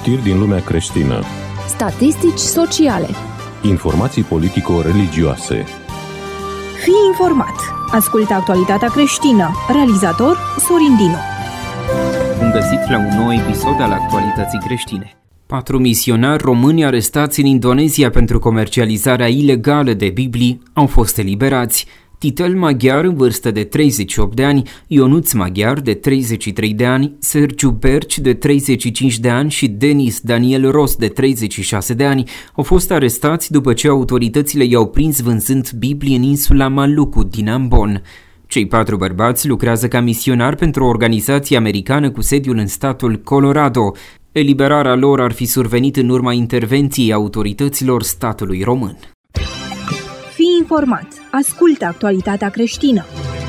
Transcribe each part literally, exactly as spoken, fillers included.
Știri din lumea creștină. Statistici sociale. Informații politico-religioase. Fii informat. Ascultă actualitatea creștină. Realizator Sorin Dinu. Bun găsit la un nou episod al actualității creștine. Patru misionari români arestați în Indonezia pentru comercializarea ilegală de Biblii au fost eliberați. Titel Maghiar, în vârstă de treizeci și opt de ani, Ionuț Maghiar, de treizeci și trei de ani, Sergiu Berci, de treizeci și cinci de ani și Denis Daniel Ros, de treizeci și șase de ani, au fost arestați după ce autoritățile i-au prins vânzând Biblii în insula Maluku din Ambon. Cei patru bărbați lucrează ca misionari pentru o organizație americană cu sediul în statul Colorado. Eliberarea lor ar fi survenit în urma intervenției autorităților statului român. Fii informat. Ascultă actualitatea creștină.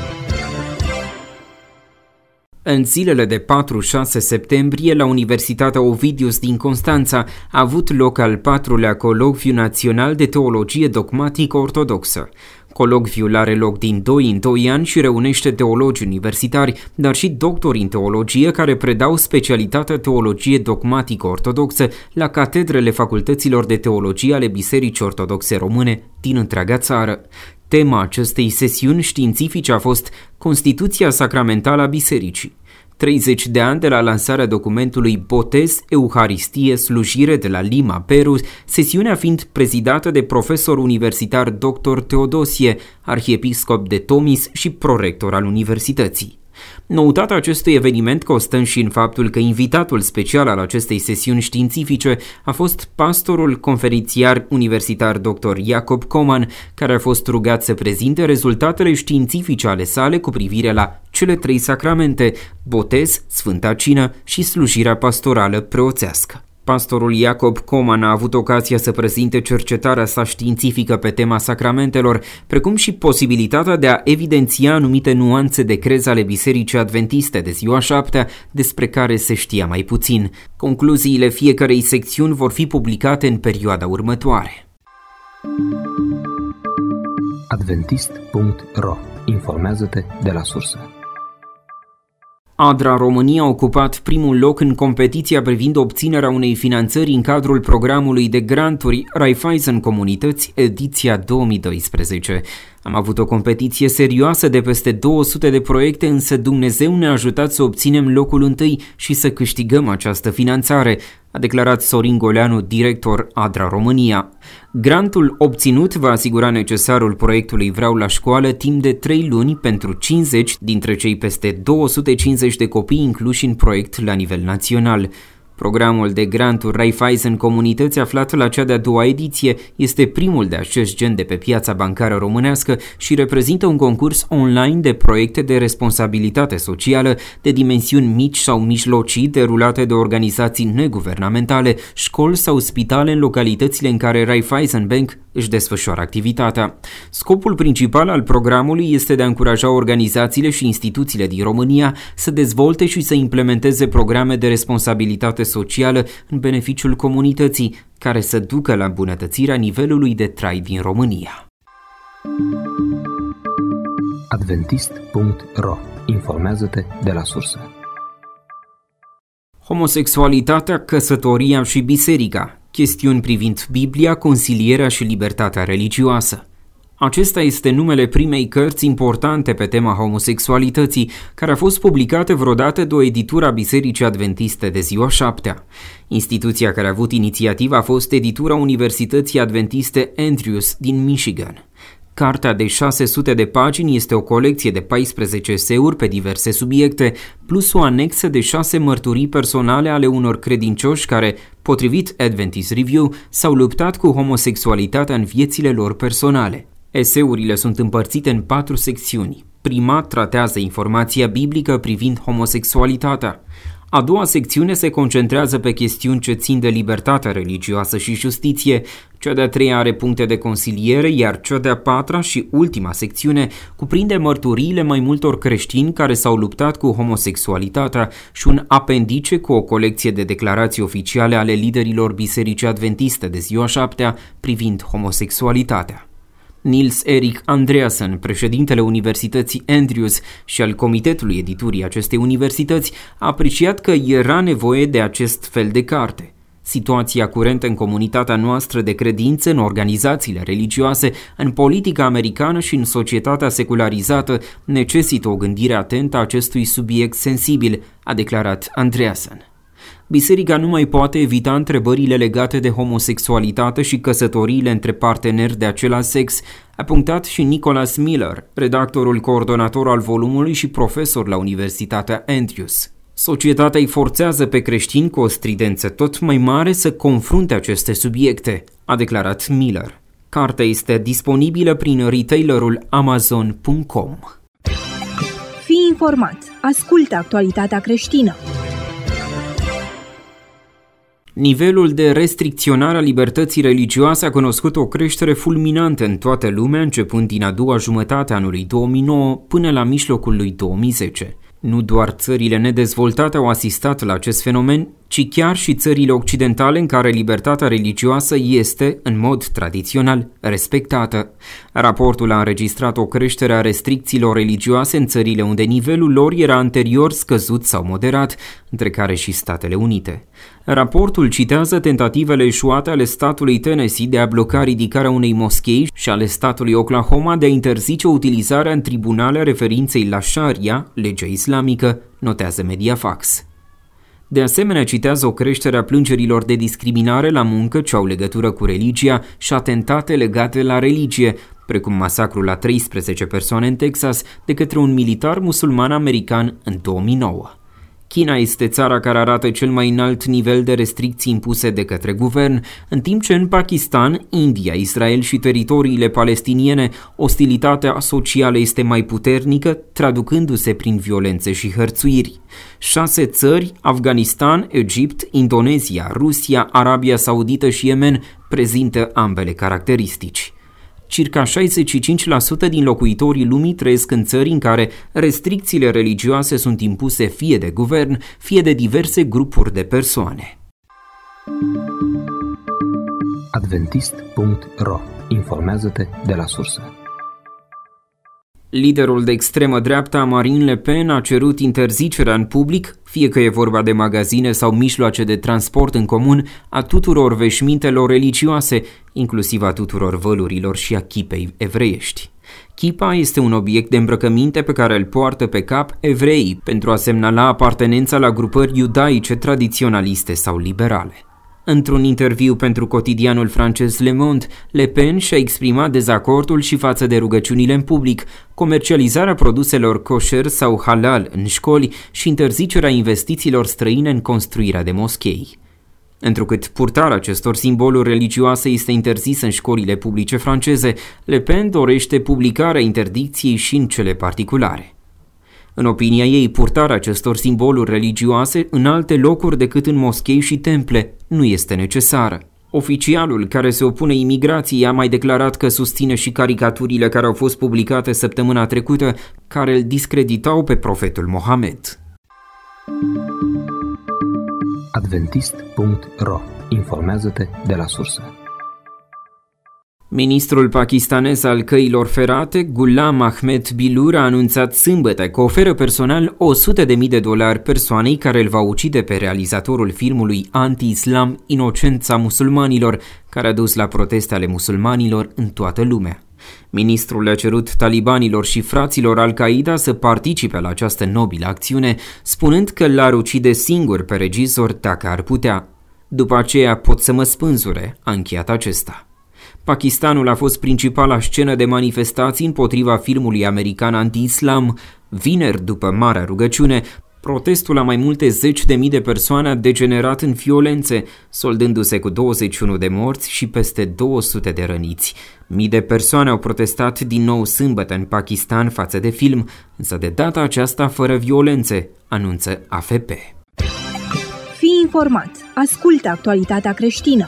În zilele de patru șase septembrie, la Universitatea Ovidius din Constanța, a avut loc al patrulea colocviu național de teologie dogmatică ortodoxă. Colocviul are loc din doi în doi ani și reunește teologi universitari, dar și doctori în teologie care predau specialitatea teologie dogmatică ortodoxă la catedrele facultăților de teologie ale Bisericii Ortodoxe Române din întreaga țară. Tema acestei sesiuni științifice a fost Constituția Sacramentală a Bisericii. treizeci de ani de la lansarea documentului Botez, Euharistie, Slujire de la Lima, Peru, sesiunea fiind prezidată de profesor universitar doctor Teodosie, arhiepiscop de Tomis și prorector al universității. Noutatea acestui eveniment constă și în faptul că invitatul special al acestei sesiuni științifice a fost pastorul conferențiar universitar doctor Jacob Coman, care a fost rugat să prezinte rezultatele științifice ale sale cu privire la cele trei sacramente: botez, Sfânta Cină și slujirea pastorală preoțească. Pastorul Jacob Coman a avut ocazia să prezinte cercetarea sa științifică pe tema sacramentelor, precum și posibilitatea de a evidenția anumite nuanțe de crez ale Bisericii Adventiste de ziua șaptea, despre care se știa mai puțin. Concluziile fiecărei secțiuni vor fi publicate în perioada următoare. adventist punct ro. Informează-te de la sursă. ADRA România a ocupat primul loc în competiția privind obținerea unei finanțări în cadrul programului de granturi Raiffeisen Comunități, ediția două mii doisprezece. Am avut o competiție serioasă de peste două sute de proiecte, însă Dumnezeu ne-a ajutat să obținem locul întâi și să câștigăm această finanțare, a declarat Sorin Goleanu, director ADRA România. Grantul obținut va asigura necesarul proiectului Vreau la școală timp de trei luni pentru cincizeci dintre cei peste două sute cincizeci de copii incluși în proiect la nivel național. Programul de granturi Raiffeisen Comunități, aflat la cea de-a doua ediție, este primul de acest gen de pe piața bancară românească și reprezintă un concurs online de proiecte de responsabilitate socială de dimensiuni mici sau mijlocii, derulate de organizații neguvernamentale, școli sau spitale în localitățile în care Raiffeisen Bank își desfășoară activitatea. Scopul principal al programului este de a încuraja organizațiile și instituțiile din România să dezvolte și să implementeze programe de responsabilitate socială în beneficiul comunității, care să ducă la îmbunătățirea nivelului de trai din România. adventist punct ro. Informează-te de la sursă. Homosexualitatea, căsătoria și biserica. Chestiuni privind Biblia, consilierea și libertatea religioasă. Acesta este numele primei cărți importante pe tema homosexualității, care a fost publicată vreodată de o editură a Bisericii Adventiste de ziua șaptea. Instituția care a avut inițiativa a fost editura Universității Adventiste Andrews din Michigan. Cartea de șase sute de pagini este o colecție de paisprezece eseuri pe diverse subiecte, plus o anexă de șase mărturii personale ale unor credincioși care, potrivit Adventist Review, s-au luptat cu homosexualitatea în viețile lor personale. Eseurile sunt împărțite în patru secțiuni. Prima tratează informația biblică privind homosexualitatea. A doua secțiune se concentrează pe chestiuni ce țin de libertatea religioasă și justiție, cea de-a treia are puncte de consiliere, iar cea de-a patra și ultima secțiune cuprinde mărturiile mai multor creștini care s-au luptat cu homosexualitatea și un apendice cu o colecție de declarații oficiale ale liderilor Bisericii Adventiste de ziua șaptea privind homosexualitatea. Nils Erik Andreasen, președintele Universității Andrews și al comitetului editurii acestei universități, a apreciat că era nevoie de acest fel de carte. Situația curentă în comunitatea noastră de credință, în organizațiile religioase, în politica americană și în societatea secularizată necesită o gândire atentă a acestui subiect sensibil, a declarat Andreasen. Biserica nu mai poate evita întrebările legate de homosexualitate și căsătoriile între parteneri de același sex, a punctat și Nicholas Miller, redactorul coordonator al volumului și profesor la Universitatea Andrews. Societatea îi forțează pe creștini cu o stridență tot mai mare să confrunte aceste subiecte, a declarat Miller. Cartea este disponibilă prin retailerul amazon punct com. Fii informat. Ascultă actualitatea creștină. Nivelul de restricționare a libertății religioase a cunoscut o creștere fulminantă în toată lumea, începând din a doua jumătate a anului două mii nouă până la mijlocul lui două mii zece. Nu doar țările nedezvoltate au asistat la acest fenomen, ci chiar și țările occidentale în care libertatea religioasă este, în mod tradițional, respectată. Raportul a înregistrat o creștere a restricțiilor religioase în țările unde nivelul lor era anterior scăzut sau moderat, între care și Statele Unite. Raportul citează tentativele eșuate ale statului Tennessee de a bloca ridicarea unei moschei și ale statului Oklahoma de a interzice utilizarea în tribunale referinței la Sharia, legea islamică, notează Mediafax. De asemenea, citează o creștere a plângerilor de discriminare la muncă ce au legătură cu religia și atentate legate la religie, precum masacrul la treisprezece persoane în Texas de către un militar musulman american în două mii nouă. China este țara care arată cel mai înalt nivel de restricții impuse de către guvern, în timp ce în Pakistan, India, Israel și teritoriile palestiniene ostilitatea socială este mai puternică, traducându-se prin violențe și hărțuiri. Șase țări, Afganistan, Egipt, Indonezia, Rusia, Arabia Saudită și Yemen, prezintă ambele caracteristici. Circa șaizeci și cinci la sută din locuitorii lumii trăiesc în țări în care restricțiile religioase sunt impuse fie de guvern, fie de diverse grupuri de persoane. adventist punct ro. Informează-te de la sursă. Liderul de extremă dreapta Marine Le Pen a cerut interzicerea în public, fie că e vorba de magazine sau mijloace de transport în comun, a tuturor veșmintelor religioase, inclusiv a tuturor vălurilor și a chipei evreiești. Chipa este un obiect de îmbrăcăminte pe care îl poartă pe cap evreii pentru a semnala apartenența la grupări iudaice tradiționaliste sau liberale. Într-un interviu pentru cotidianul francez Le Monde, Le Pen și-a exprimat dezacordul și față de rugăciunile în public, comercializarea produselor kosher sau halal în școli și interzicerea investițiilor străine în construirea de moschei. Întrucât purtarea acestor simboluri religioase este interzisă în școlile publice franceze, Le Pen dorește publicarea interdicției și în cele particulare. În opinia ei, purtarea acestor simboluri religioase în alte locuri decât în moschei și temple nu este necesară. Oficialul care se opune imigrației a mai declarat că susține și caricaturile care au fost publicate săptămâna trecută, care îl discreditau pe profetul Mohamed. adventist punct ro. Informează-te de la sursă. Ministrul pakistanez al căilor ferate, Ghulam Ahmed Bilur, a anunțat sâmbătă că oferă personal o sută de mii de dolari persoanei care îl va ucide pe realizatorul filmului anti-islam Inocența musulmanilor, care a dus la proteste ale musulmanilor în toată lumea. Ministrul le-a cerut talibanilor și fraților Al-Qaeda să participe la această nobilă acțiune, spunând că l-ar ucide singur pe regizor dacă ar putea. După aceea pot să mă spânzure, a încheiat acesta. Pakistanul a fost principala scenă de manifestații împotriva filmului american anti-islam. Vineri, după Marea Rugăciune, protestul la mai multe zeci de mii de persoane a degenerat în violențe, soldându-se cu douăzeci și unu de morți și peste două sute de răniți. Mii de persoane au protestat din nou sâmbătă în Pakistan față de film, însă de data aceasta fără violențe, anunță A F P. Fii informat. Ascultă actualitatea creștină.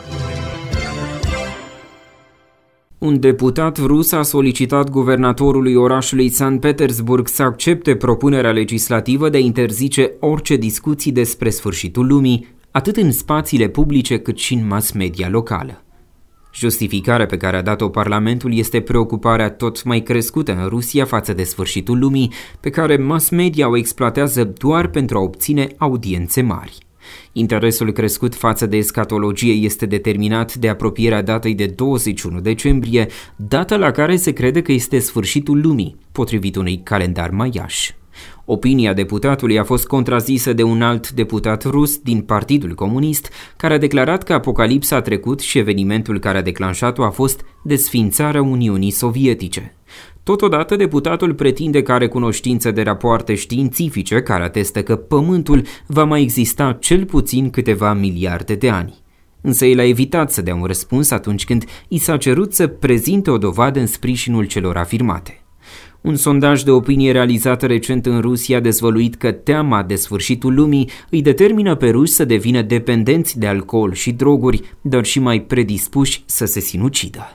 Un deputat rus a solicitat guvernatorului orașului Sankt Petersburg să accepte propunerea legislativă de a interzice orice discuții despre sfârșitul lumii, atât în spațiile publice cât și în mass media locală. Justificarea pe care a dat-o Parlamentul este preocuparea tot mai crescută în Rusia față de sfârșitul lumii, pe care mass media o exploatează doar pentru a obține audiențe mari. Interesul crescut față de escatologie este determinat de apropierea datei de douăzeci și unu decembrie, data la care se crede că este sfârșitul lumii, potrivit unui calendar maiaș. Opinia deputatului a fost contrazisă de un alt deputat rus din Partidul Comunist, care a declarat că apocalipsa a trecut și evenimentul care a declanșat-o a fost desființarea Uniunii Sovietice. Totodată, deputatul pretinde că are cunoștință de rapoarte științifice care atestă că Pământul va mai exista cel puțin câteva miliarde de ani. Însă el a evitat să dea un răspuns atunci când i s-a cerut să prezinte o dovadă în sprijinul celor afirmate. Un sondaj de opinie realizat recent în Rusia a dezvăluit că teama de sfârșitul lumii îi determină pe ruși să devină dependenți de alcool și droguri, dar și mai predispuși să se sinucidă.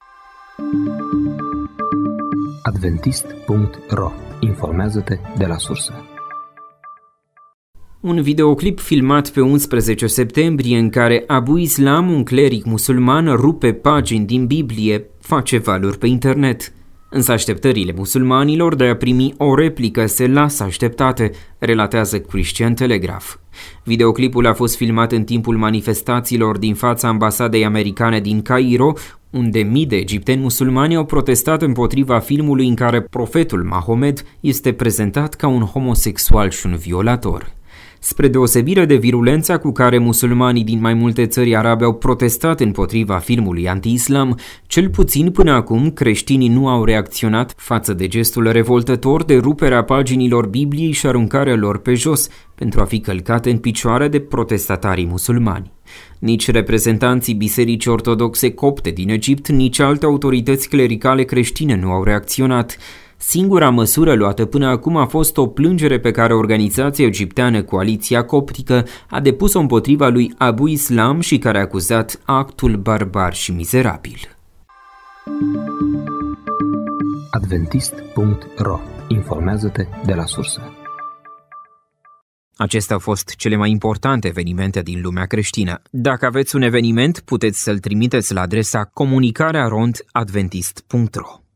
adventist punct ro. Informează-te de la sursă. Un videoclip filmat pe unsprezece septembrie în care Abu Islam, un cleric musulman, rupe pagini din Biblie, face valuri pe internet. Însă așteptările musulmanilor de a primi o replică se lasă așteptate, relatează Christian Telegraph. Videoclipul a fost filmat în timpul manifestațiilor din fața ambasadei americane din Cairo, unde mii de egipteni musulmani au protestat împotriva filmului în care profetul Mahomed este prezentat ca un homosexual și un violator. Spre deosebire de virulența cu care musulmanii din mai multe țări arabe au protestat împotriva filmului anti-islam, cel puțin până acum creștinii nu au reacționat față de gestul revoltător de ruperea paginilor Bibliei și aruncarea lor pe jos, pentru a fi călcate în picioare de protestatarii musulmani. Nici reprezentanții Bisericii Ortodoxe Copte din Egipt, nici alte autorități clericale creștine nu au reacționat. Singura măsură luată până acum a fost o plângere pe care organizația egipteană Coaliția Coptică a depus-o împotriva lui Abu Islam și care a acuzat actul barbar și mizerabil. adventist punct ro. Informează-te de la sursă. Acestea au fost cele mai importante evenimente din lumea creștină. Dacă aveți un eveniment, puteți să-l trimiteți la adresa comunicare arond adventist punct ro.